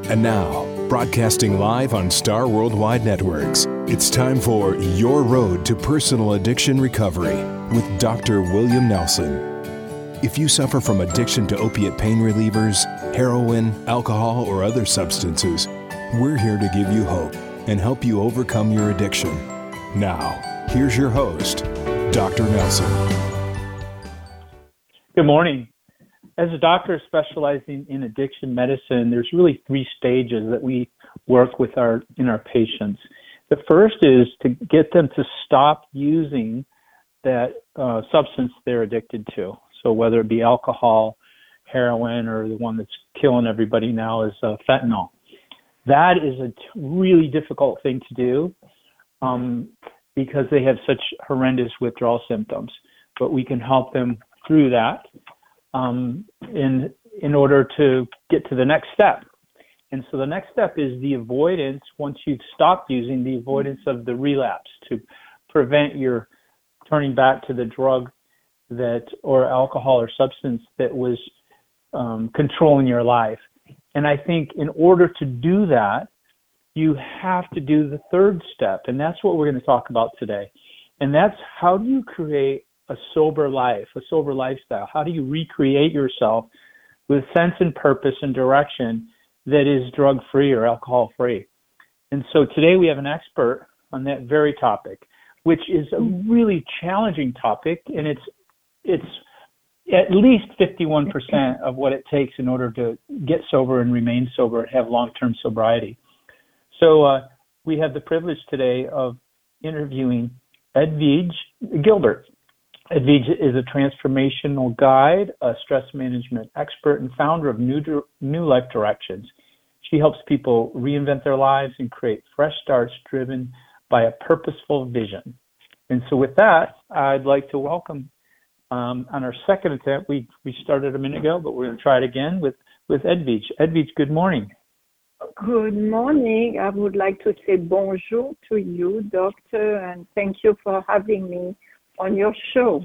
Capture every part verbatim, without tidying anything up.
And now, broadcasting live on Star Worldwide Networks, it's time for Your Road to Personal Addiction Recovery with Doctor William Nelson. If you suffer from addiction to opiate pain relievers, heroin, alcohol, or other substances, we're here to give you hope and help you overcome your addiction. Now, here's your host, Doctor Nelson. Good morning. As a doctor specializing in addiction medicine, there's really three stages that we work with our in our patients. The first is to get them to stop using that uh, substance they're addicted to. So whether it be alcohol, heroin, or the one that's killing everybody now is uh, fentanyl. That is a t- really difficult thing to do um, because they have such horrendous withdrawal symptoms. But we can help them through that. Um, in in order to get to the next step. And so the next step is the avoidance, once you've stopped using, the avoidance of the relapse to prevent your turning back to the drug that or alcohol or substance that was um, controlling your life. And I think in order to do that, you have to do the third step, and that's what we're going to talk about today. And that's how do you create a sober life, a sober lifestyle? How do you recreate yourself with sense and purpose and direction that is drug-free or alcohol-free? And so today we have an expert on that very topic, which is a really challenging topic, and it's it's at least fifty-one percent of what it takes in order to get sober and remain sober and have long-term sobriety. So uh, we have the privilege today of interviewing Edwige Gilbert. Edwige is a transformational guide, a stress management expert, and founder of New, New Life Directions. She helps people reinvent their lives and create fresh starts driven by a purposeful vision. And so with that, I'd like to welcome, um, on our second attempt, we, we started a minute ago, but we're going to try it again with, with Edwige. Edwige, good morning. Good morning. I would like to say bonjour to you, doctor, and thank you for having me on your show.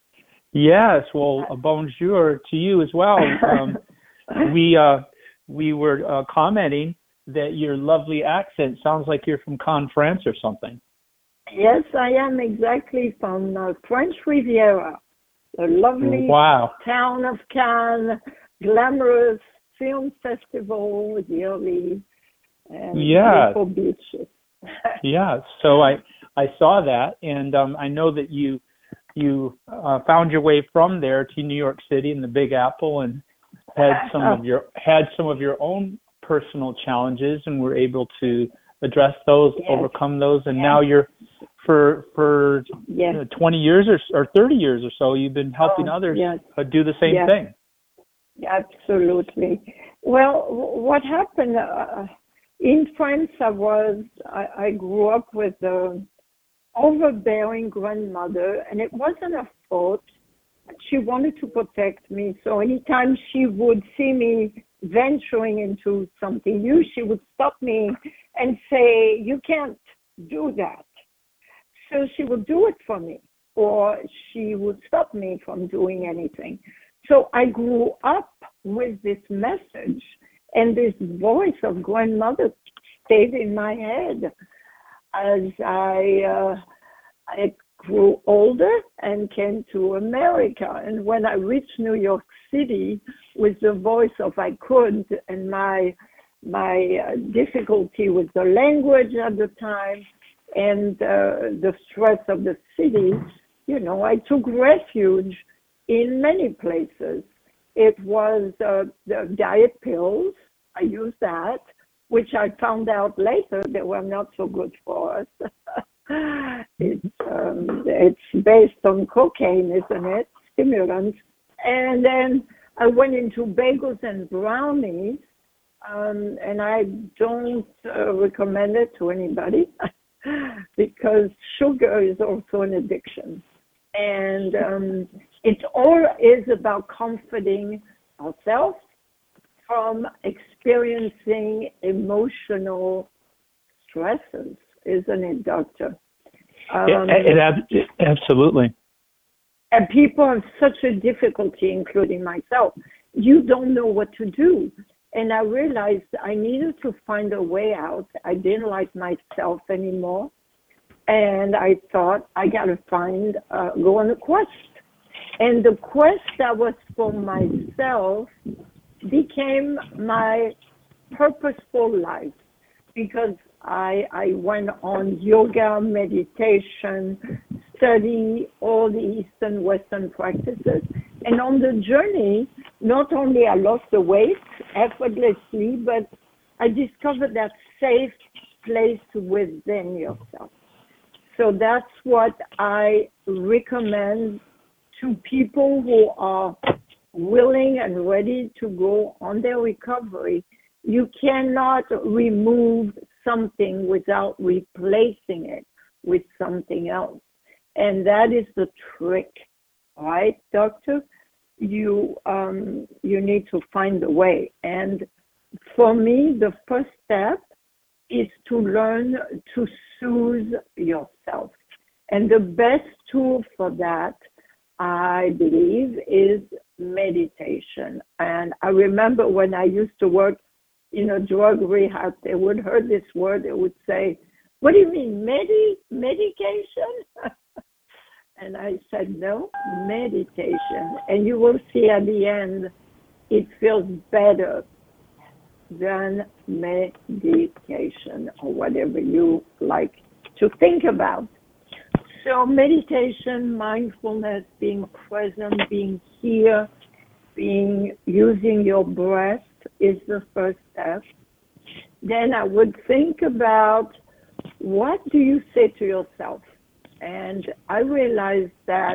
Yes, well, a bonjour to you as well. Um, we uh, we were uh, commenting that your lovely accent sounds like you're from Cannes, France or something. Yes, I am exactly from uh, French Riviera, the lovely wow. town of Cannes, glamorous film festival yearly, and yes. beautiful beaches. Yeah, so I I saw that, and um, I know that you you uh, found your way from there to New York City and the Big Apple, and had some of your had some of your own personal challenges, and were able to address those, yes. overcome those, and yes. now you're for for yes. you know, twenty years or or thirty years or so, you've been helping oh, others yes. do the same yes. thing. Absolutely. Well, what happened? Uh, In France, I was, I, I grew up with an overbearing grandmother, and it wasn't her fault. She wanted to protect me. So anytime she would see me venturing into something new, she would stop me and say, you can't do that. So she would do it for me, or she would stop me from doing anything. So I grew up with this message. And this voice of grandmother stayed in my head as I uh, I grew older and came to America. And when I reached New York City with the voice of I could and my my uh, difficulty with the language at the time and uh, the stress of the city, you know, I took refuge in many places. It was uh, the diet pills. I used that, which I found out later they were not so good for us. it's, um, it's based on cocaine, isn't it? Stimulants. And then I went into bagels and brownies, um, and I don't uh, recommend it to anybody because sugar is also an addiction. And um, it all is about comforting ourselves from experiencing emotional stresses, isn't it, doctor? Um, it, it, it, absolutely. And people have such a difficulty, including myself. You don't know what to do. And I realized I needed to find a way out. I didn't like myself anymore. And I thought, I got to find, uh, go on a quest. And the quest that was for myself became my purposeful life, because I, I went on yoga, meditation, study all the Eastern Western practices. And on the journey, not only I lost the weight effortlessly, but I discovered that safe place within yourself. So that's what I recommend to people who are willing and ready to go on their recovery. You cannot remove something without replacing it with something else. And that is the trick, right, doctor? You um, you need to find a way. And for me, the first step is to learn to soothe yourself. And the best tool for that, I believe, is meditation. And I remember when I used to work in a drug rehab, they would hear this word, they would say, "What do you mean, medi medication?" And I said, "No, meditation." And you will see at the end, it feels better than medication, or whatever you like to think about. So meditation, mindfulness, being present, being here, being using your breath is the first step. Then I would think about, what do you say to yourself? And I realized that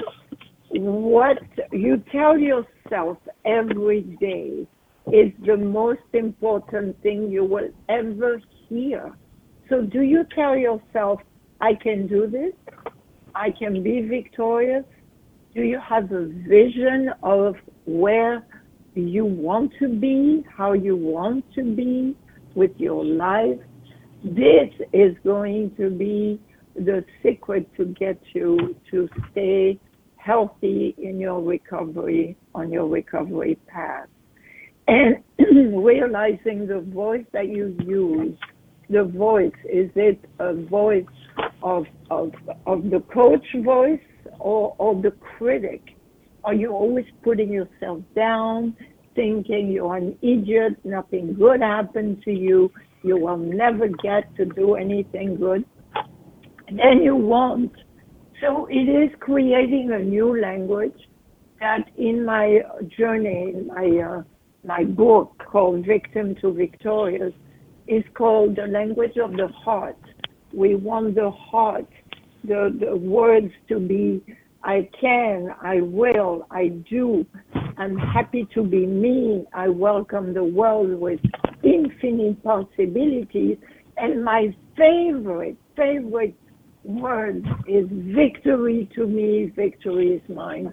what you tell yourself every day is the most important thing you will ever hear. So do you tell yourself, I can do this? I can be victorious? Do you have a vision of where you want to be, how you want to be with your life? This is going to be the secret to get you to stay healthy in your recovery, on your recovery path. And realizing the voice that you use, the voice, is it a voice of of, of the coach voice or, or the critic? Are you always putting yourself down, thinking you're an idiot, nothing good happened to you, you will never get to do anything good? Then you won't. So it is creating a new language that in my journey, in my uh, my book called Victim to Victorious, is called the language of the heart. We want the heart, the, the words to be, I can, I will, I do, I'm happy to be me, I welcome the world with infinite possibilities. And my favorite, favorite word is victory to me, victory is mine.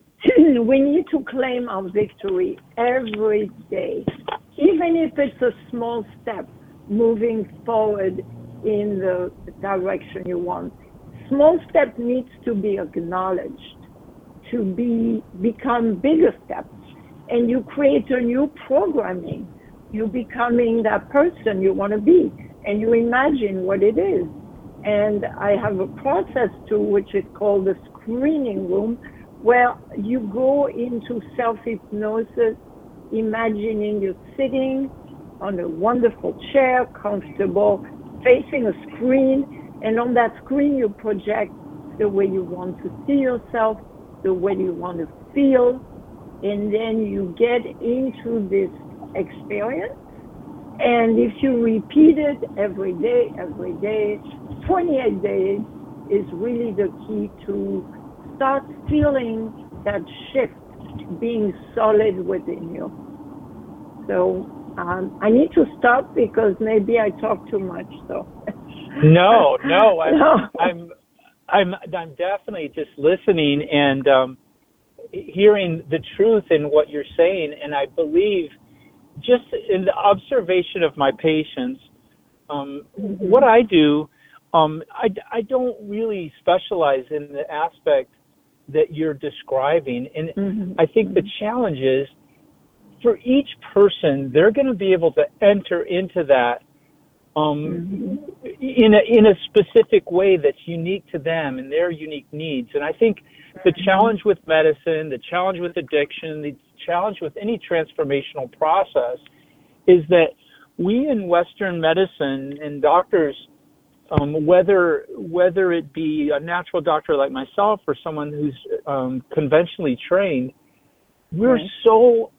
We need to claim our victory every day, even if it's a small step moving forward in the direction you want. Small step needs to be acknowledged to be become bigger steps, and you create a new programming. You're becoming that person you want to be, and you imagine what it is. And I have a process too, which is called the screening room, where you go into self-hypnosis, imagining you're sitting on a wonderful chair, comfortable, facing a screen, and on that screen you project the way you want to see yourself, the way you want to feel, and then you get into this experience. And if you repeat it every day, every day, twenty-eight days is really the key to start feeling that shift, being solid within you. So um, I need to stop because maybe I talk too much. So no, no, I'm, no. I'm, I'm, I'm definitely just listening and um, hearing the truth in what you're saying, and I believe, just in the observation of my patients, um, mm-hmm. what I do, um, I, I don't really specialize in the aspect that you're describing. And mm-hmm. I think the challenge is for each person, they're going to be able to enter into that um, mm-hmm. in a in a specific way that's unique to them and their unique needs. And I think the challenge with medicine, the challenge with addiction, the challenge with any transformational process is that we in Western medicine and doctors, um, whether whether it be a natural doctor like myself or someone who's um, conventionally trained, we're right. so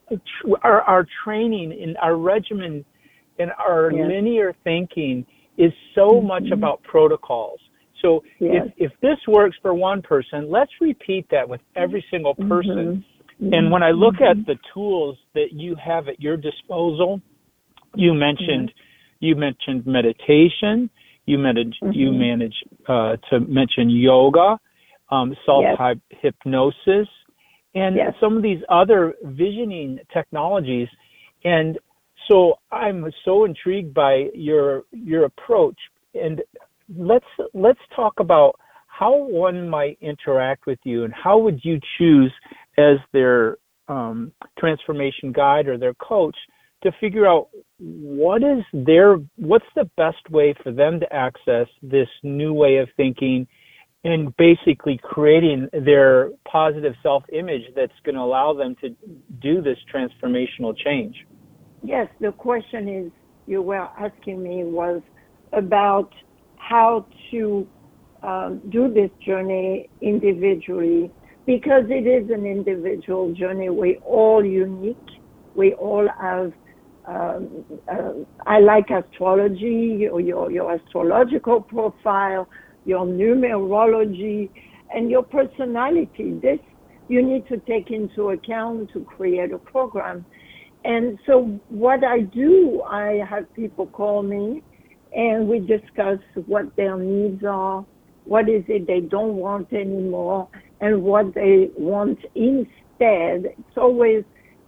our our training in our regimen and our yes. linear thinking is so mm-hmm. much about protocols. So yes. if, if this works for one person, let's repeat that with every single person. Mm-hmm. And when I look mm-hmm. at the tools that you have at your disposal, you mentioned mm-hmm. you mentioned meditation, you manage mm-hmm. you manage uh, to mention yoga, um, self yes. hypnosis, and yes. some of these other visioning technologies. And so I'm so intrigued by your your approach. And let's let's talk about how one might interact with you, and how would you choose as their um, transformation guide or their coach to figure out what is their what's the best way for them to access this new way of thinking and basically creating their positive self-image that's going to allow them to do this transformational change. Yes, the question is you were asking me was about how to um, do this journey individually, because it is an individual journey. We're all unique. We all have, um, uh, I like astrology, your, your, your astrological profile, your numerology, and your personality. This you need to take into account to create a program. And so what I do, I have people call me and we discuss what their needs are, what is it they don't want anymore, and what they want instead. It's always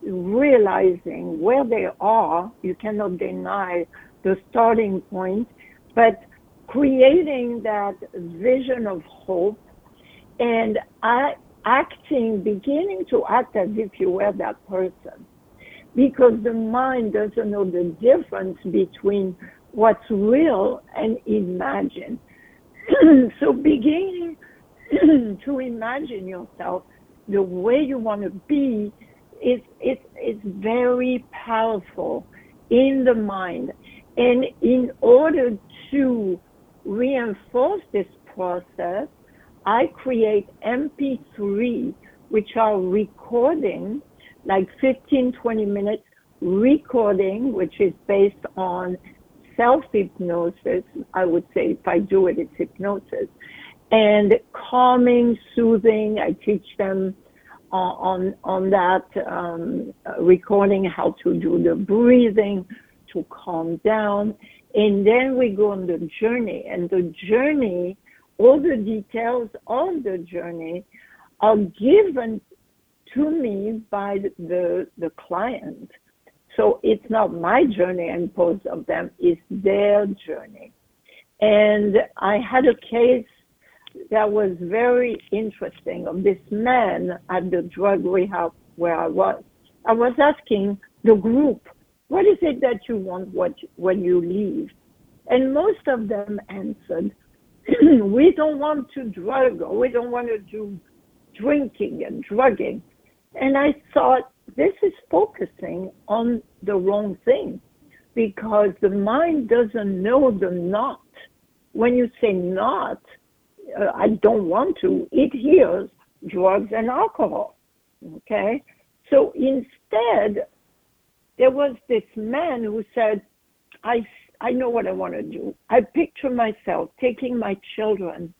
realizing where they are. You cannot deny the starting point, but creating that vision of hope and I, acting, beginning to act as if you were that person. Because the mind doesn't know the difference between what's real and imagined. So beginning to imagine yourself the way you want to be is it's it's very powerful in the mind. And in order to reinforce this process, I create M P three, which are recording, like fifteen, twenty minutes recording, which is based on self-hypnosis. I would say if I do it, it's hypnosis. And calming, soothing, I teach them uh, on on that um, recording how to do the breathing to calm down. And then we go on the journey. And the journey, all the details of the journey are given to me by the the client. So it's not my journey imposed of them, it's their journey. And I had a case that was very interesting of this man at the drug rehab where I was. I was asking the group, what is it that you want what, when you leave? And most of them answered, we don't want to drug, or we don't want to do drinking and drugging. And I thought, this is focusing on the wrong thing, because the mind doesn't know the not. When you say not, uh, I don't want to, it hears drugs and alcohol, okay? So instead, there was this man who said, I, I know what I want to do. I picture myself taking my children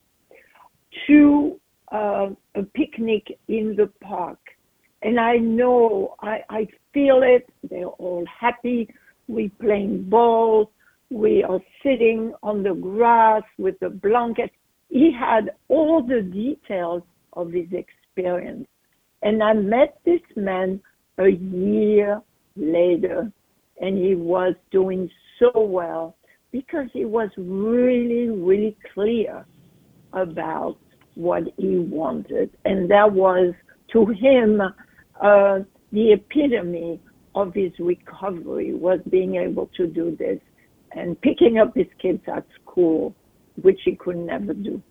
to uh, a picnic in the park. And I know, I, I feel it, they're all happy, we playing ball, we are sitting on the grass with the blanket. He had all the details of his experience. And I met this man a year later, and he was doing so well because he was really, really clear about what he wanted. And that was, to him, Uh, the epitome of his recovery was being able to do this and picking up his kids at school, which he could never do.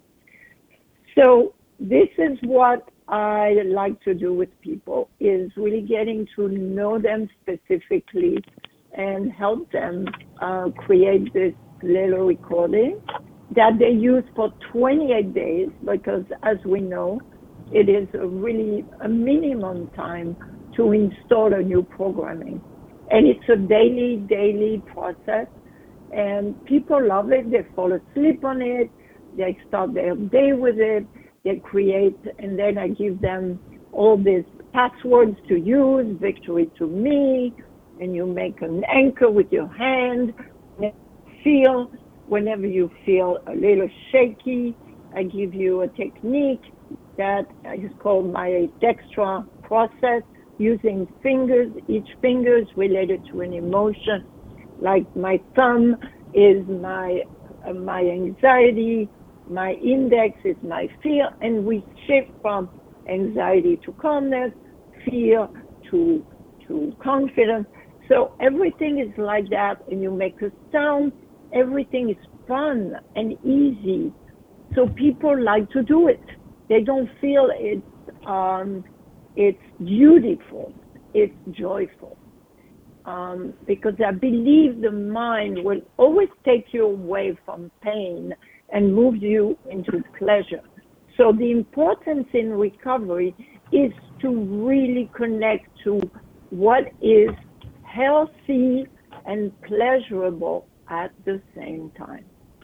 So this is what I like to do with people, is really getting to know them specifically and help them uh, create this little recording that they use for twenty-eight days, because as we know, it is a really a minimum time to install a new programming. And it's a daily, daily process. And people love it. They fall asleep on it. They start their day with it. They create, and then I give them all these passwords to use, victory to me, and you make an anchor with your hand. Feel, whenever you feel a little shaky, I give you a technique that is called my Dextra process, using fingers. Each finger is related to an emotion. Like my thumb is my uh, my anxiety, my index is my fear, and we shift from anxiety to calmness, fear to to confidence. So everything is like that, and you make a sound. Everything is fun and easy, so people like to do it. They don't feel it's um, it's beautiful, it's joyful. Um, because I believe the mind will always take you away from pain and move you into pleasure. So the importance in recovery is to really connect to what is healthy and pleasurable at the same time.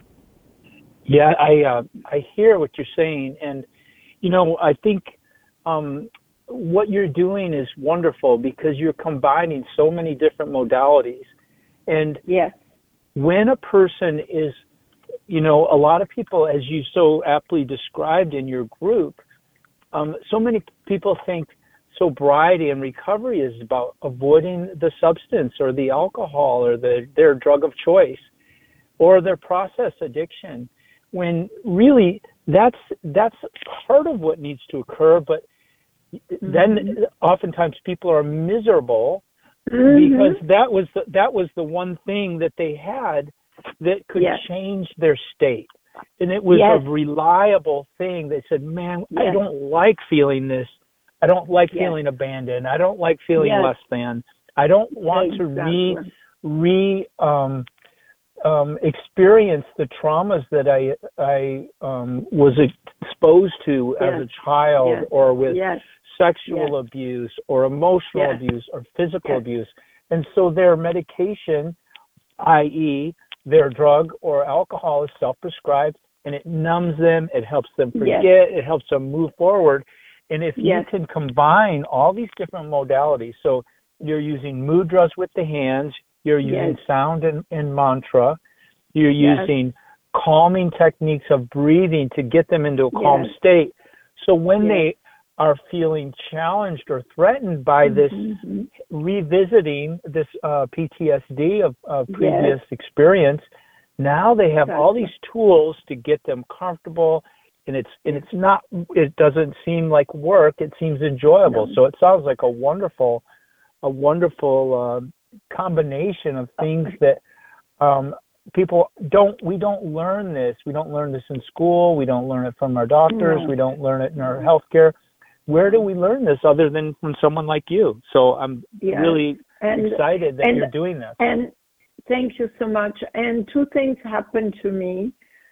Yeah, I uh, I hear what you're saying, and you know, I think um, what you're doing is wonderful because you're combining so many different modalities. And yes, when a person is, you know, a lot of people, as you so aptly described in your group, um, so many people think sobriety and recovery is about avoiding the substance or the alcohol or the, their drug of choice or their process addiction, when really that's that's part of what needs to occur. But mm-hmm. then oftentimes people are miserable mm-hmm. because that was the, that was the one thing that they had that could yes. change their state. And it was yes. a reliable thing. They said, man, yes. I don't like feeling this. I don't like yes. feeling abandoned. I don't like feeling yes. less than. I don't want exactly. to re, re um, um, experience the traumas that I I um, was exposed to yes. as a child yes. or with yes. sexual yes. abuse or emotional yes. abuse or physical yes. abuse. And so their medication, that is their drug or alcohol, is self-prescribed, and it numbs them. It helps them forget. Yes. It helps them move forward. And if yes. you can combine all these different modalities, so you're using mudras with the hands, you're using yes. sound and, and mantra, you're yes. using calming techniques of breathing to get them into a calm yes. state. So when yes. they are feeling challenged or threatened by this, mm-hmm. revisiting this uh, P T S D of, of previous yes. experience, now they have That's all these tools to get them comfortable. And it's and it's not. It doesn't seem like work. It seems enjoyable. No. So it sounds like a wonderful, a wonderful uh, combination of things that um, people don't. We don't learn this. We don't learn this in school. We don't learn it from our doctors. No. We don't learn it in our healthcare. Where do we learn this other than from someone like you? So I'm yes. really and, excited that and, you're doing this. And thank you so much. And two things happened to me.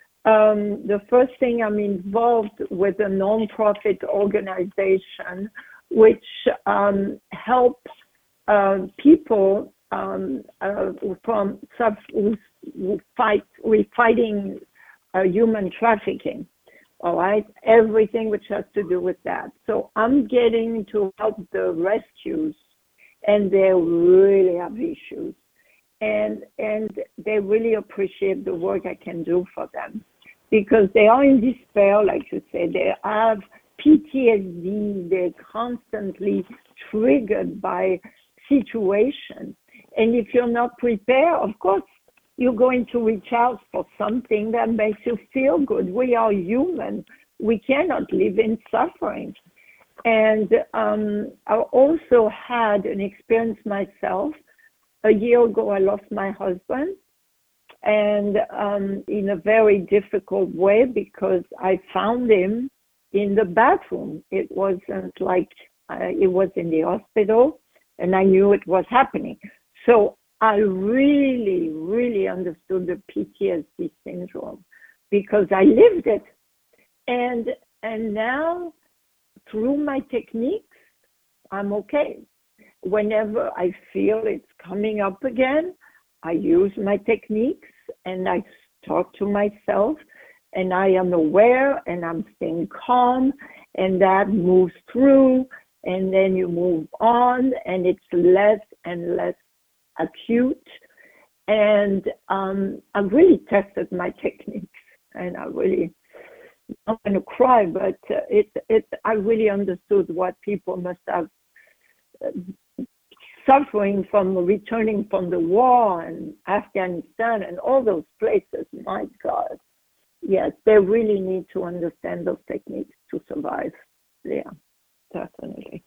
Um, the first thing, I'm involved with a nonprofit organization which um, help uh, people um, uh, from sub who, who fight, we're fighting uh, human trafficking. All right, everything which has to do with that. So I'm getting to help the rescues, and they really have issues, and and they really appreciate the work I can do for them. Because they are in despair, like you say, they have P T S D, they're constantly triggered by situations. And if you're not prepared, of course, you're going to reach out for something that makes you feel good. We are human. We cannot live in suffering. And um, I also had an experience myself. A year ago, I lost my husband, and um, in a very difficult way, because I found him in the bathroom. It wasn't like uh, it was in the hospital, and I knew it was happening. So I really, really understood the P T S D syndrome because I lived it. And and now, through my techniques, I'm okay. Whenever I feel it's coming up again, I use my techniques and I talk to myself, and I am aware and I'm staying calm, and that moves through, and then you move on, and it's less and less acute. And um, I've really tested my techniques, and I really, I'm going to cry, but uh, it, it, I really understood what people must have uh, suffering from returning from the war and Afghanistan and all those places. My God. Yes, they really need to understand those techniques to survive. Yeah, definitely.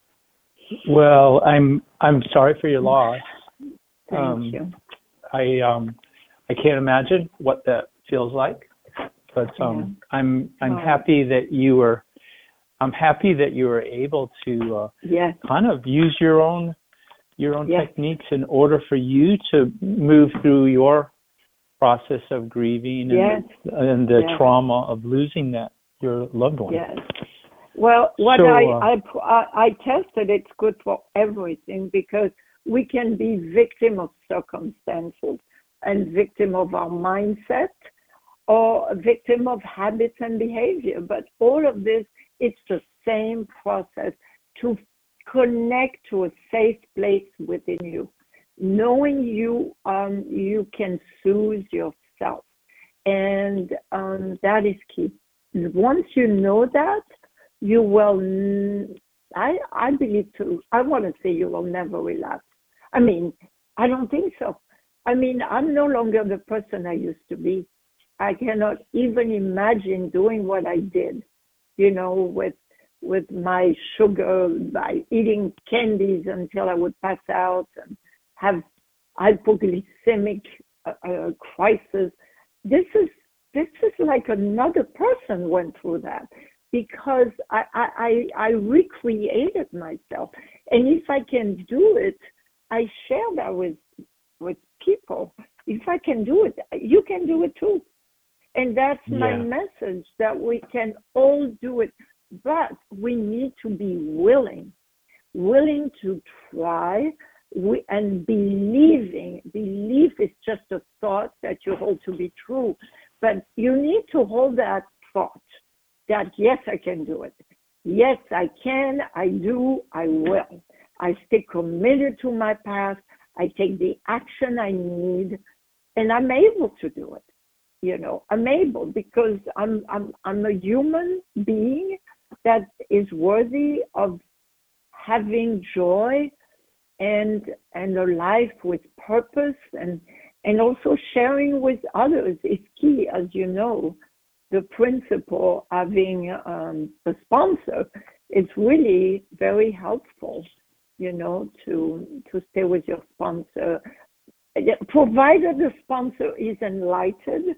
Well, I'm I'm sorry for your loss. Thank um, you. I um I can't imagine what that feels like, but um yeah. I'm I'm oh. happy that you were I'm happy that you were able to uh, yes. kind of use your own your own yes. techniques in order for you to move through your process of grieving and, yes. and the yes. trauma of losing that your loved one. Yes. Well, what so, I, uh, I I tested, it's good for everything, because we can be victim of circumstances and victim of our mindset, or a victim of habits and behavior. But all of this, it's the same process to connect to a safe place within you, knowing you um, you can soothe yourself, and um, that is key. Once you know that, you will. I I believe too. I want to say you will never relapse. I mean, I don't think so. I mean, I'm no longer the person I used to be. I cannot even imagine doing what I did, you know, with with my sugar, by eating candies until I would pass out and have hypoglycemic uh, uh, crisis. This is this is like another person went through that, because I, I, I recreated myself. And if I can do it, I share that with with people. If I can do it, you can do it too. And that's yeah. my message, that we can all do it. But we need to be willing, willing to try, we, and believing. Belief is just a thought that you hold to be true. But you need to hold that thought, that yes, I can do it. Yes, I can, I do, I will. I stay committed to my path. I take the action I need, and I'm able to do it. You know, I'm able, because I'm I'm I'm a human being that is worthy of having joy and and a life with purpose, and and also sharing with others is key. As you know, the principle having um, a sponsor is really very helpful, you know, to to stay with your sponsor, provided the sponsor is enlightened.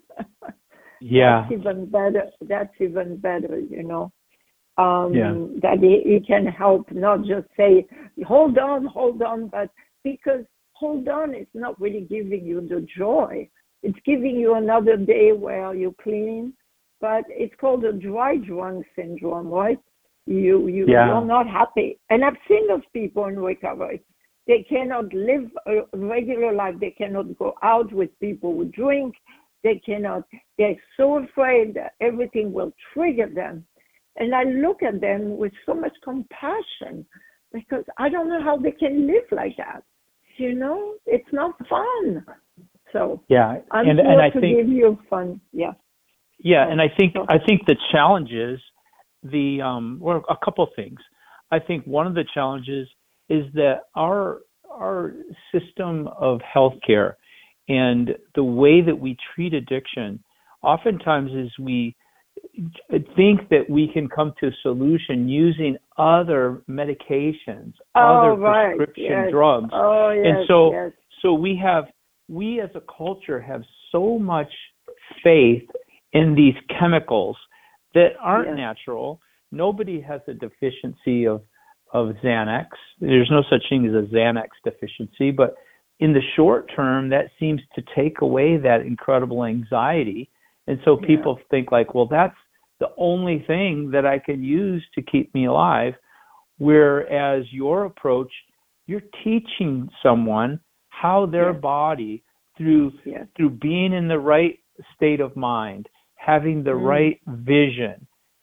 Yeah, that's even better. That's even better, you know. Um, yeah. That he, he can help, not just say, hold on, hold on, but because hold on is not really giving you the joy. It's giving you another day where you clean, but it's called a dry drunk syndrome, right? You, you, yeah. You're not happy. And I've seen those people in recovery. They cannot live a regular life. They cannot go out with people who drink. They cannot, they're so afraid that everything will trigger them. And I look at them with so much compassion, because I don't know how they can live like that. You know, it's not fun. So yeah, I'm and, here and I to think, give you fun. Yeah. Yeah, so, and I think so. I think the challenge is the um, well, a couple of things. I think one of the challenges is that our our system of healthcare and the way that we treat addiction, oftentimes is we think that we can come to a solution using other medications, oh, other right. prescription yes. drugs. Oh, yes, and so, yes. so we have, we as a culture have so much faith in these chemicals that aren't yes. natural. Nobody has a deficiency of, of Xanax. There's no such thing as a Xanax deficiency, but in the short term, that seems to take away that incredible anxiety. And so people yeah. think like, well, that's the only thing that I can use to keep me alive. Whereas your approach, you're teaching someone how their yes. body, through yes. through being in the right state of mind, having the mm. right vision,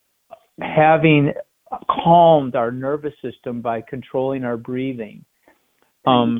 having calmed our nervous system by controlling our breathing, um,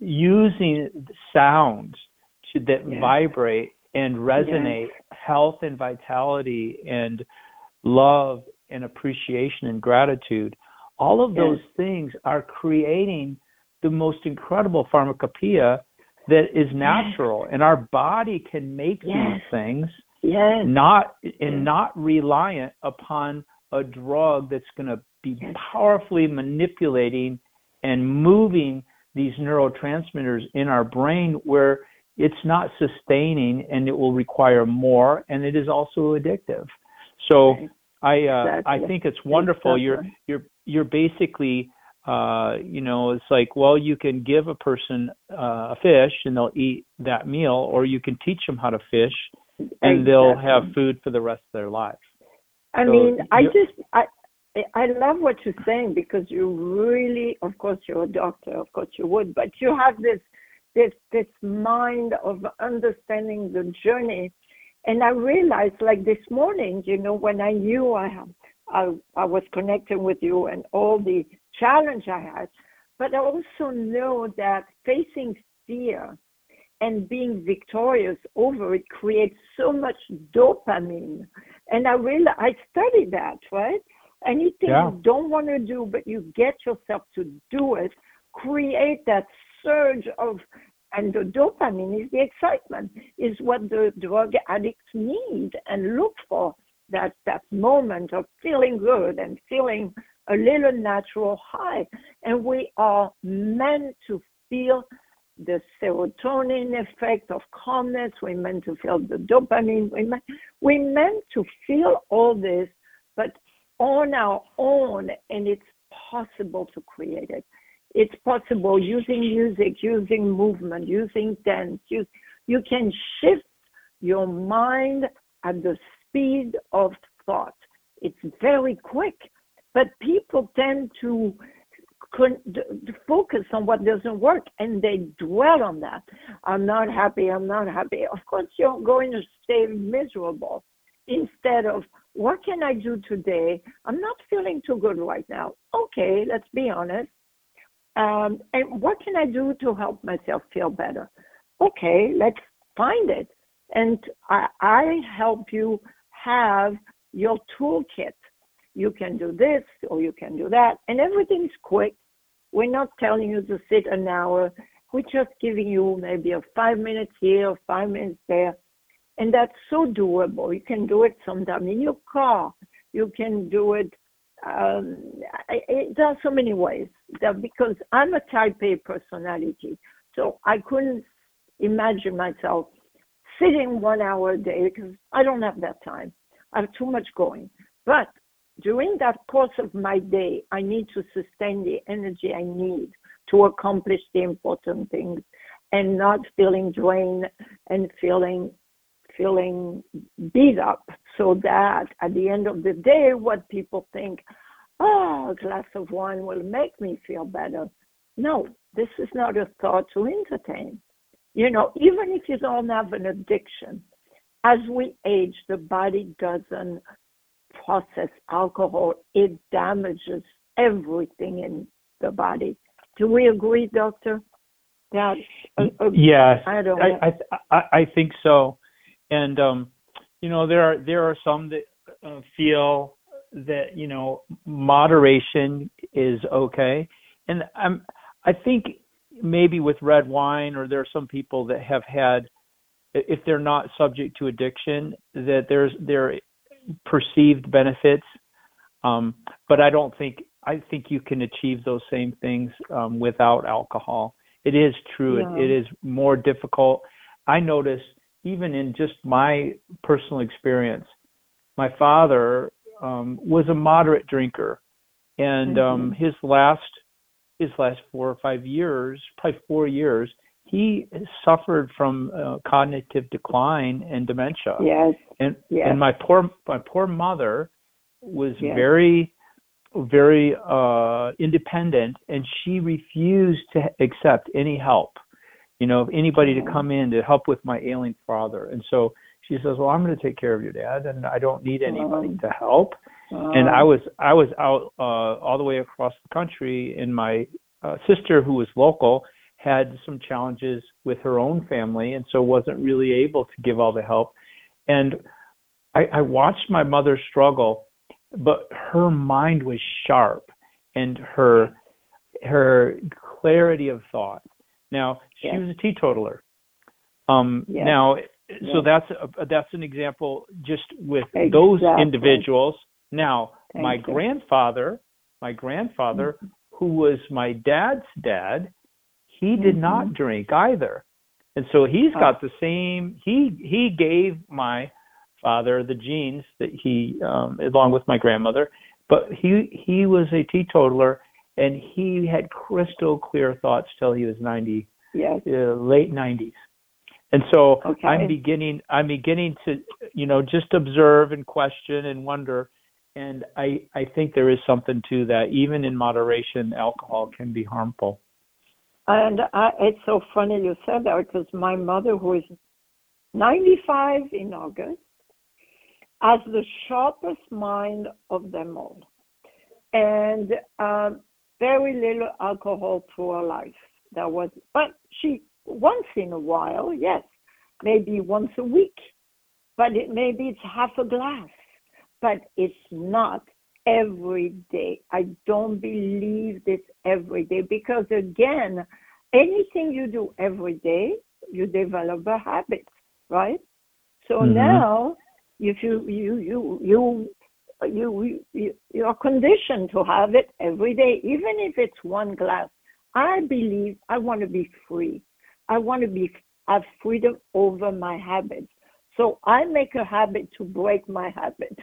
using sounds to, that yes. vibrate and resonate, yes. health and vitality and love and appreciation and gratitude. All of yes. those things are creating the most incredible pharmacopoeia that is natural, yes. and our body can make yes. these things, yes. not and yes. not reliant upon a drug that's going to be yes. powerfully manipulating and moving these neurotransmitters in our brain, where it's not sustaining and it will require more, and it is also addictive. So right. I uh, exactly. I think it's wonderful. Exactly. You're you're you're basically uh, you know, it's like, well, you can give a person uh, a fish and they'll eat that meal, or you can teach them how to fish and exactly. they'll have food for the rest of their life. I so mean, I just I I love what you're saying, because you really, of course, you're a doctor, of course you would, but you have this this this mind of understanding the journey. And I realized, like this morning, you know, when I knew I I, I was connecting with you and all the challenge I had, but I also know that facing fear and being victorious over it creates so much dopamine. And I really, I studied that, right? Anything yeah. you don't want to do, but you get yourself to do it, create that surge of, and the dopamine is the excitement, is what the drug addicts need and look for, that, that moment of feeling good and feeling a little natural high. And we are meant to feel the serotonin effect of calmness. We're meant to feel the dopamine. We're meant, we're meant to feel all this, but on our own, and it's possible to create it. It's possible using music, using movement, using dance. You, you can shift your mind at the speed of thought. It's very quick, but people tend to con- to focus on what doesn't work, and they dwell on that. I'm not happy, I'm not happy. Of course, you're going to stay miserable instead of, what can I do today? I'm not feeling too good right now. Okay, let's be honest. Um, and what can I do to help myself feel better? Okay, let's find it. And I, I help you have your toolkit. You can do this or you can do that. And everything's quick. We're not telling you to sit an hour. We're just giving you maybe a five minutes here or five minutes there. And that's so doable. You can do it sometime in your car. You can do it. Um, it there are so many ways, that because I'm a type A personality, so I couldn't imagine myself sitting one hour a day, because I don't have that time. I have too much going. But during that course of my day, I need to sustain the energy I need to accomplish the important things, and not feeling drained and feeling feeling beat up, so that at the end of the day, what people think, oh, a glass of wine will make me feel better. No, this is not a thought to entertain. You know, even if you don't have an addiction, as we age, the body doesn't process alcohol. It damages everything in the body. Do we agree, Doctor? That, uh, uh, yes, I, don't I, I, I, I think so. And, um, you know, there are, there are some that uh, feel that, you know, moderation is okay. And I'm, I think maybe with red wine, or there are some people that have had, if they're not subject to addiction, that there's, there, perceived benefits, um, but I don't think I think you can achieve those same things um, without alcohol. It is true. Yeah. It, it is more difficult. I notice even in just my personal experience, my father um, was a moderate drinker, and Mm-hmm. um, his last his last four or five years, probably four years, he suffered from uh, cognitive decline and dementia. Yes. And Yes. and my poor my poor mother was Yes. very very uh, independent, and she refused to accept any help. You know, anybody to come in to help with my ailing father. And so she says, "Well, I'm going to take care of your dad, and I don't need anybody Um, to help." um, And I was I was out uh, all the way across the country, and my uh, sister, who was local, had some challenges with her own family, and so wasn't really able to give all the help. And I, I watched my mother struggle, but her mind was sharp, and her her clarity of thought. Now, she Yes. was a teetotaler. Um, Yes. Now, so Yes. that's a, that's an example just with Exactly. those individuals. Now, Thank my you. grandfather, my grandfather, Mm-hmm. who was my dad's dad, he did Mm-hmm. not drink either, and so he's Oh. got the same. He he gave my father the genes that he, um, along with my grandmother, but he he was a teetotaler, and he had crystal clear thoughts till he was ninety, Yes. uh, late nineties. And so Okay. I'm beginning, I'm beginning to, you know, just observe and question and wonder. And I, I think there is something to that. Even in moderation, alcohol can be harmful. And I, it's so funny you said that, because my mother, who is ninety-five in August, has the sharpest mind of them all. And uh, very little alcohol through her life. That was, but she, once in a while, yes, maybe once a week, but it, maybe it's half a glass, but it's not every day. I don't believe this every day, because again, anything you do every day, you develop a habit, right? So Mhm. now, if you you you you you you you are conditioned to have it every day, even if it's one glass. I believe I want to be free. I want to be have freedom over my habits. So I make a habit to break my habits,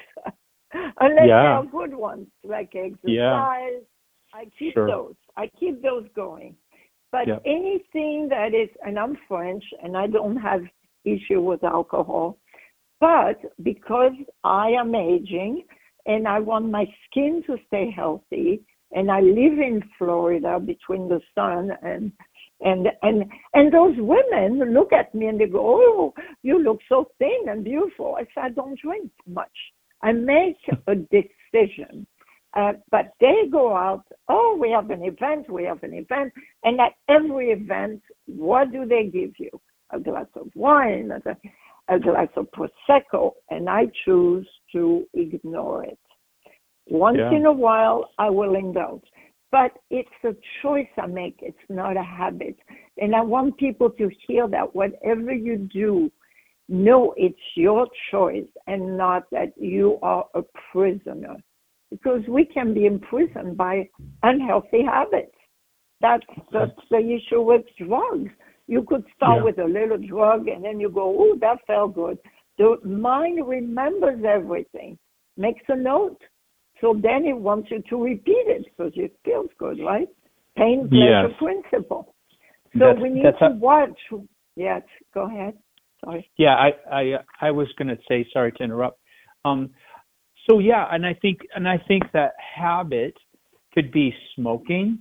unless Yeah. they are good ones, like exercise. Yeah. I keep Sure. those. I keep those going. But Yeah. anything that is, and I'm French, and I don't have issue with alcohol, but because I am aging and I want my skin to stay healthy, and I live in Florida between the sun and and and and those women look at me and they go, "Oh, you look so thin and beautiful." I said, "I don't drink much. I make a decision." Uh, but they go out, "Oh, we have an event, we have an event." And at every event, what do they give you? A glass of wine, a, a glass of Prosecco, and I choose to ignore it. Once Yeah. in a while, I will indulge. But it's a choice I make. It's not a habit. And I want people to hear that whatever you do, know it's your choice and not that you are a prisoner. Because we can be imprisoned by unhealthy habits. That's, that's the issue with drugs. You could start Yeah. with a little drug and then you go, "Oh, that felt good." The mind remembers everything, makes a note. So then it wants you to repeat it because it feels good, right? Pain, pleasure Yes. principle. So That's- we need that's to a- watch. Yes, go ahead. Sorry. Yeah, I I I was going to say, sorry to interrupt. Um, so yeah, and I think and I think that habit could be smoking,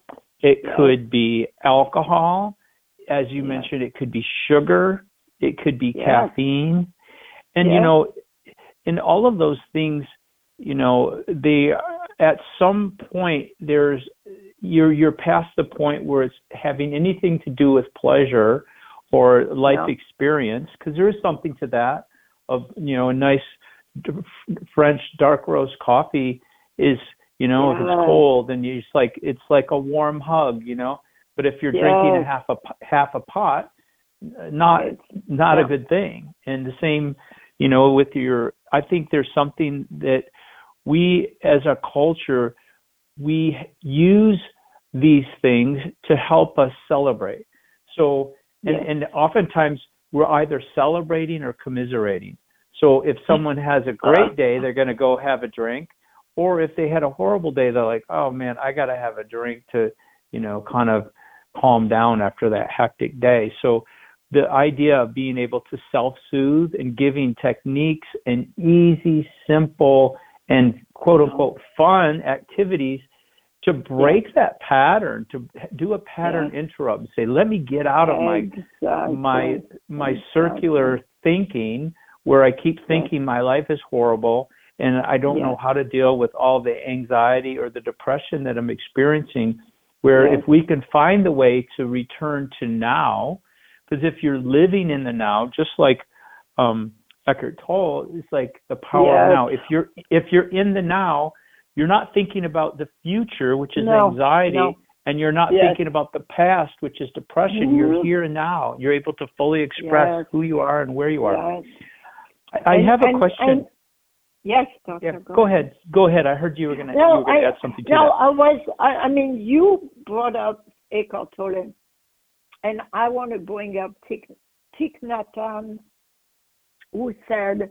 it Yes. could be alcohol, as you Yes. mentioned, it could be sugar, it could be Yes. caffeine, and you Yes. know, in all of those things, you know, they at some point there's you're you're past the point where it's having anything to do with pleasure or life Yeah. experience, because there is something to that of, you know, a nice d- French dark roast coffee is, you know, if Yeah. it's cold and you just like, it's like a warm hug, you know, but if you're drinking a Yes. half a p- half a pot, not It's- not yeah. a good thing. And the same you know, with your, I think there's something that we as a culture, we use these things to help us celebrate. So, and, Yes. and oftentimes we're either celebrating or commiserating. So if someone has a great day, they're going to go have a drink. Or if they had a horrible day, they're like, oh man, I got to have a drink to, you know, kind of calm down after that hectic day. So the idea of being able to self-soothe and giving techniques and easy, simple, and quote unquote fun activities to break yes. that pattern, to do a pattern yes. interrupt, say, let me get out of my exactly. my my exactly. circular thinking where I keep thinking yes. my life is horrible and I don't yes. know how to deal with all the anxiety or the depression that I'm experiencing, where yes. if we can find the way to return to now, because if you're living in the now, just like um, Eckhart Tolle, it's like the power yes. of now. If you're if you're in the now, you're not thinking about the future, which is no, anxiety, no. and you're not yes. thinking about the past, which is depression. Mm-hmm. You're here and now. You're able to fully express yes. who you are and where you are. Yes. I, I and, have a and, question. And, yes, Doctor Yeah, go, go ahead. Go ahead. I heard you were going no, to add something to no, that. No, I was. I, I mean, you brought up Eckhart Tolle, and I want to bring up Thich, Thich Nhat Hanh, who said,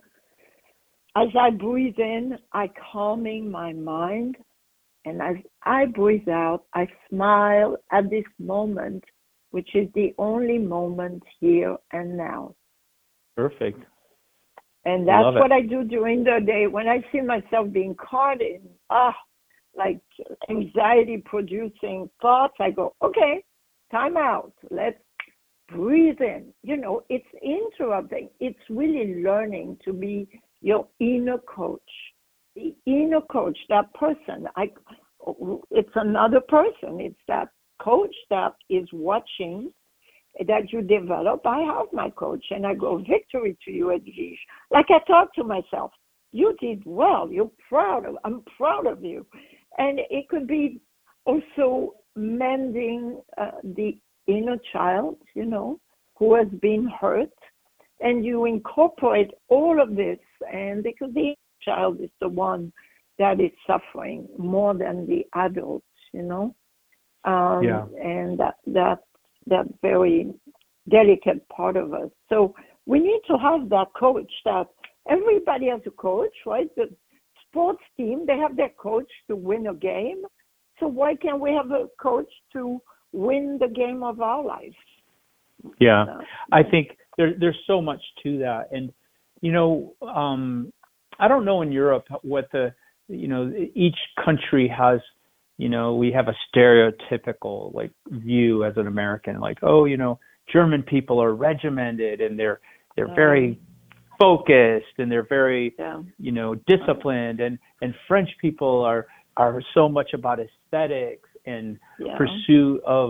as I breathe in, I calming my mind, and as I breathe out, I smile at this moment, which is the only moment here and now. Perfect. And that's what I do during the day. When I see myself being caught in, ah, like anxiety-producing thoughts, I go, okay, time out. Let's breathe in. You know, it's interrupting. It's really learning to be your inner coach. The inner coach, that person, I, it's another person. It's that coach that is watching, that you develop. I have my coach, and I go, victory to you, Edwige. Like I talk to myself, you did well. You're proud of. I'm proud of you. And it could be also mending uh, the inner child, you know, who has been hurt, and you incorporate all of this, and because the child is the one that is suffering more than the adult, you know, um, yeah. and that that that very delicate part of us. So we need to have that coach. That everybody has a coach, right? The sports team, they have their coach to win a game. So why can't we have a coach to win the game of our life? Yeah, so, I think there, there's so much to that. And, you know, um, I don't know in Europe what the, you know, each country has, you know, we have a stereotypical like view as an American, like, oh, you know, German people are regimented and they're they're yeah. very focused and they're very, yeah. you know, disciplined, and, and French people are are so much about aesthetics and yeah. pursuit of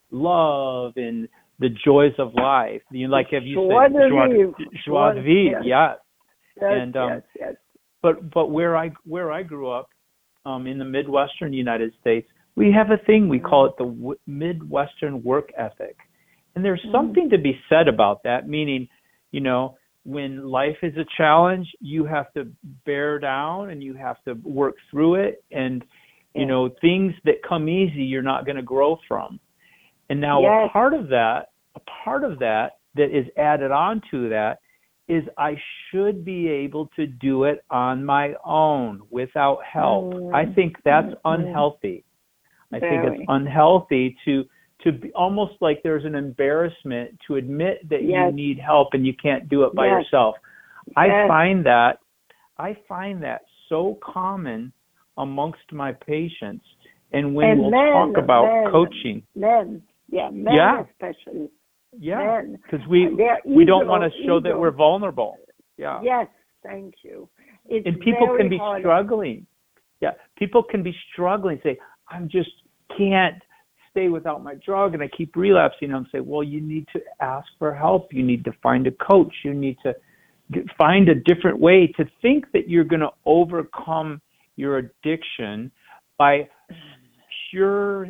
love and the joys of life. You know, like have you joie said, de joie, vivre. joie de vivre, yes. yeah. Yes, and um, yes, yes. but but where I where I grew up, um, in the Midwestern United States, we have a thing we call it the w- Midwestern work ethic, and there's mm. something to be said about that. Meaning, you know, when life is a challenge, you have to bear down and you have to work through it, and you yeah. know, things that come easy, you're not going to grow from. And now yes. a part of that, a part of that that is added on to that is I should be able to do it on my own without help. Mm. I think that's mm-hmm. unhealthy. I Very. think it's unhealthy to to be almost like there's an embarrassment to admit that yes. you need help and you can't do it by yes. yourself. I yes. find that I find that so common amongst my patients. And when and we'll men, talk about men, coaching, men, yeah, men yeah. especially. Yeah, because we we don't want to show that we're vulnerable. Yeah. Yes, thank you. It's and people very can be hard. struggling. Yeah, people can be struggling. Say, I'm just can't stay without my drug, and I keep relapsing. And say, well, you need to ask for help. You need to find a coach. You need to get, find a different way to think that you're going to overcome your addiction by pure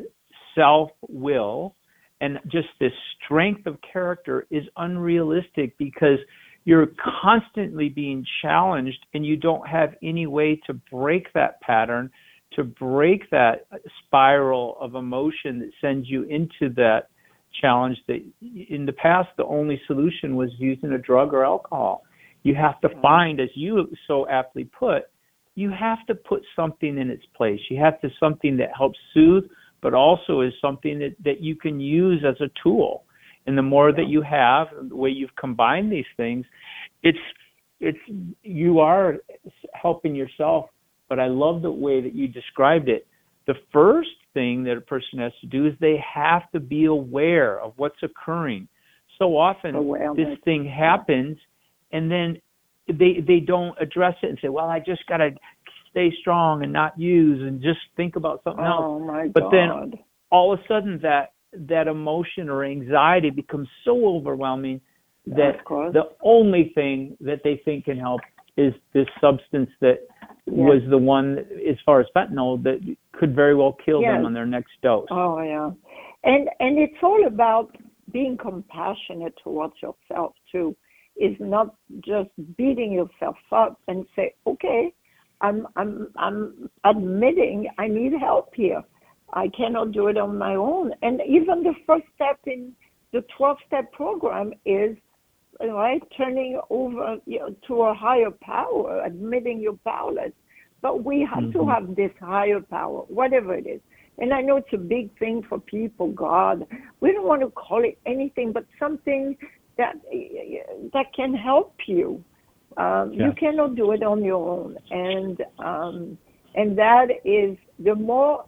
self-will. And just this strength of character is unrealistic because you're constantly being challenged, and you don't have any way to break that pattern, to break that spiral of emotion that sends you into that challenge. That in the past, the only solution was using a drug or alcohol. You have to find, as you so aptly put, you have to put something in its place. You have to something that helps soothe, but also is something that, that you can use as a tool. And the more that you have, the way you've combined these things, it's it's you are helping yourself. But I love the way that you described it. The first thing that a person has to do is they have to be aware of what's occurring. So often Awareness. This thing happens, and then they they don't address it and say, well, I just got to stay strong and not use and just think about something else. Oh, my but God. then all of a sudden that that emotion or anxiety becomes so overwhelming that the only thing that they think can help is this substance that yes. was the one, as far as fentanyl, that could very well kill yes. them on their next dose. Oh, yeah. And and it's all about being compassionate towards yourself, too. It's not just beating yourself up and say, okay, I'm I'm I'm admitting I need help here. I cannot do it on my own. And even the first step in the twelve-step program is, right, turning over you know, to a higher power, admitting you're powerless. But we have mm-hmm. to have this higher power, whatever it is. And I know it's a big thing for people, God. We don't want to call it anything but something that that can help you. Um, yeah. You cannot do it on your own. And um, and that is, the more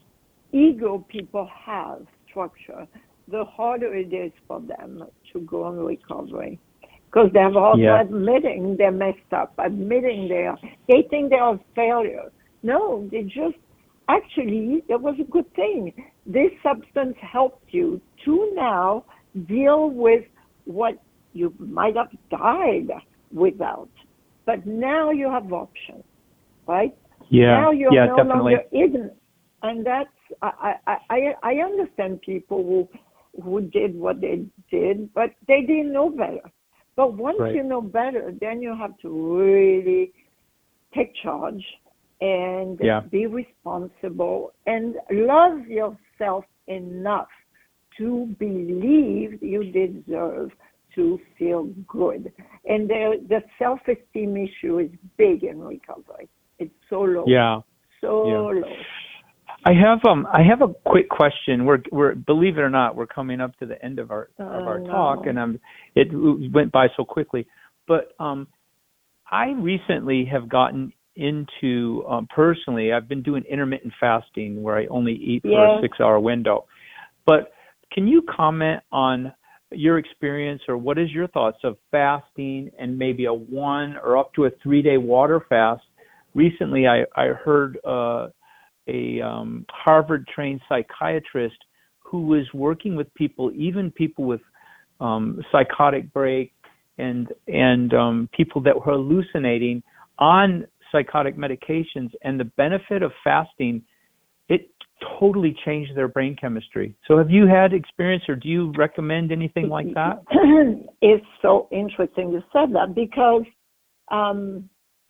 ego people have structure, the harder it is for them to go on recovery. Because they're also yeah. admitting they're messed up, admitting they are, they think they are a failure. No, they just, actually, that was a good thing. This substance helped you to now deal with what you might have died without. But now you have options, right? Yeah, now you're yeah, no definitely. longer ignorant. And that's, I, I, I, I understand people who who did what they did, but they didn't know better. But once right. you know better, then you have to really take charge and yeah. be responsible and love yourself enough to believe you deserve to feel good. And the, the self-esteem issue is big in recovery. It's so low. Yeah. So yeah. low. I have um I have a quick question. We're we're believe it or not, we're coming up to the end of our oh, of our no. talk, and um it went by so quickly. But um I recently have gotten into um, personally. I've been doing intermittent fasting where I only eat for yes. a six-hour window. But can you comment on your experience, or what is your thoughts of fasting and maybe a one or up to a three-day water fast? Recently, I I heard. Uh, a um, Harvard-trained psychiatrist who was working with people, even people with um, psychotic break and and um, people that were hallucinating on psychotic medications, and the benefit of fasting, it totally changed their brain chemistry. So have you had experience, or do you recommend anything like that? It's so interesting you said that, because um,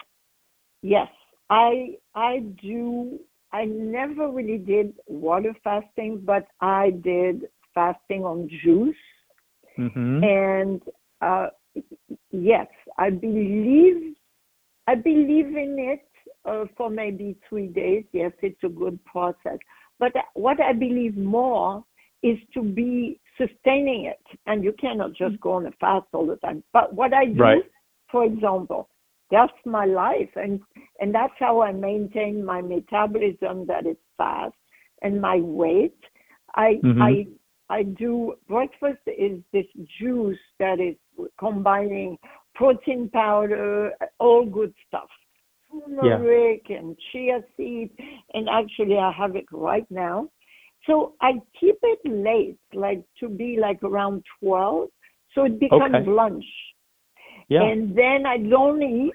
yes, I I do. I never really did water fasting, but I did fasting on juice. Mm-hmm. And uh, yes, I believe I believe in it uh, for maybe three days. Yes, it's a good process. But what I believe more is to be sustaining it. And you cannot just go on a fast all the time. But what I do, right. for example, that's my life, and and that's how I maintain my metabolism, that is fast, and my weight. I mm-hmm. I I do breakfast is this juice that is combining protein powder, all good stuff, turmeric yeah. and chia seeds, and actually I have it right now. So I keep it late, like to be like around twelve, so it becomes okay. lunch. Yeah. And then I don't eat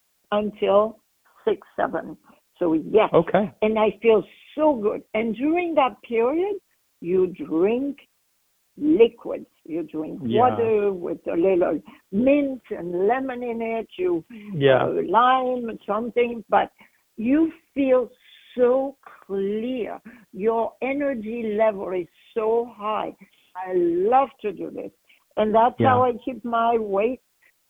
until six, seven. So yes. Okay. And I feel so good. And during that period, you drink liquids, You drink Yeah. water with a little mint and lemon in it, you Yeah. uh, lime, something, but you feel so clear. Your energy level is so high. I love to do this. And that's Yeah. how I keep my weight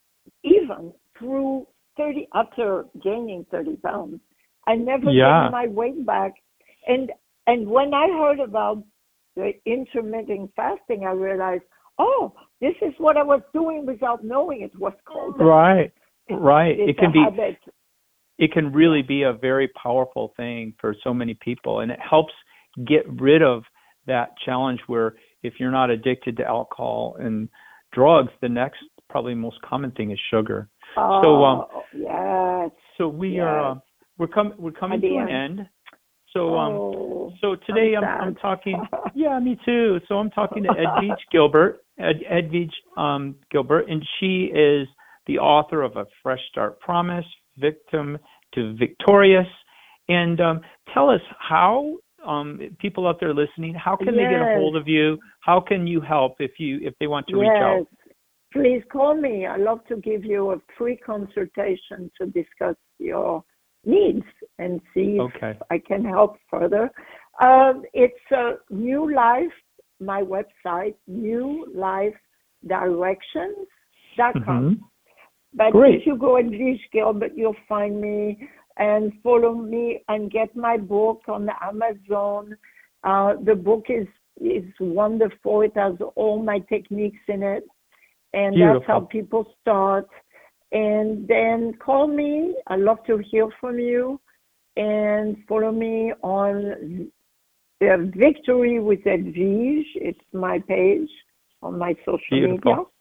even through thirty, after gaining thirty pounds. I never Yeah. gained my weight back. And and when I heard about the intermittent fasting, I realized, oh, this is what I was doing without knowing it was called. Right. Right. It's It can a be habit. it can really be a very powerful thing for so many people, and it helps get rid of that challenge where if you're not addicted to alcohol and drugs, the next probably most common thing is sugar. Oh, so um yes. so we yes. are uh, we're coming we're coming to an end. So um oh, so today I'm I'm, I'm talking yeah, me too. So I'm talking to Edwige Gilbert, Ed, Edwige um Gilbert, and she is the author of A Fresh Start Promise, Victim to Victorious. And um, tell us how um, people out there listening, how can yes. they get a hold of you? How can you help if you if they want to yes. reach out? Please call me. I'd love to give you a free consultation to discuss your needs and see if Okay. I can help further. Um, it's uh, New Life, my website, new life directions dot com. Mm-hmm. But Great. if you go at Edwige Gilbert, you'll find me and follow me and get my book on Amazon. Uh, the book is, is wonderful. It has all my techniques in it. And Beautiful. That's how people start. And then call me. I love to hear from you. And follow me on uh, Victory with Edwige. It's my page on my social Beautiful. media.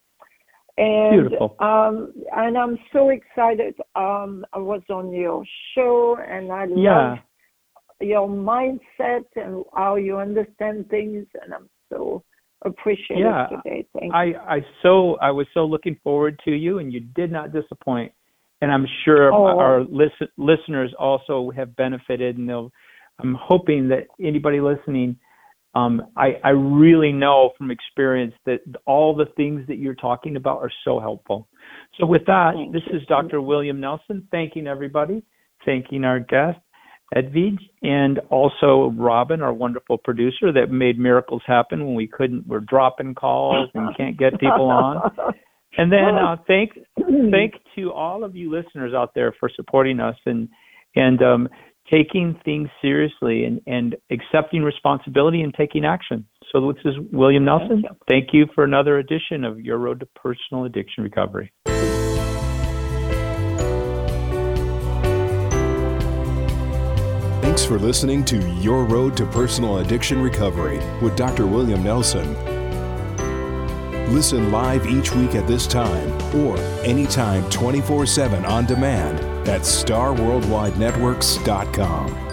And Beautiful. um, and I'm so excited. Um, I was on your show, and I Yeah. love your mindset and how you understand things. And I'm so appreciative Yeah. today. Thank I, you. I so I was so looking forward to you, and you did not disappoint. And I'm sure Oh. our listen, listeners also have benefited, and they'll. I'm hoping that anybody listening, um, I, I really know from experience that all the things that you're talking about are so helpful. So with that, Thank this you. is Doctor William Nelson, thanking everybody, thanking our guest, Edwige, and also Robin, our wonderful producer that made miracles happen when we couldn't, we're dropping calls and can't get people on. And then uh, thank thank to all of you listeners out there for supporting us and and um, taking things seriously and, and accepting responsibility and taking action. So this is William Nelson. Thank you. Thank you for another edition of Your Road to Personal Addiction Recovery. Thanks for listening to Your Road to Personal Addiction Recovery with Doctor William Nelson. Listen live each week at this time or anytime twenty-four seven on demand at star worldwide networks dot com.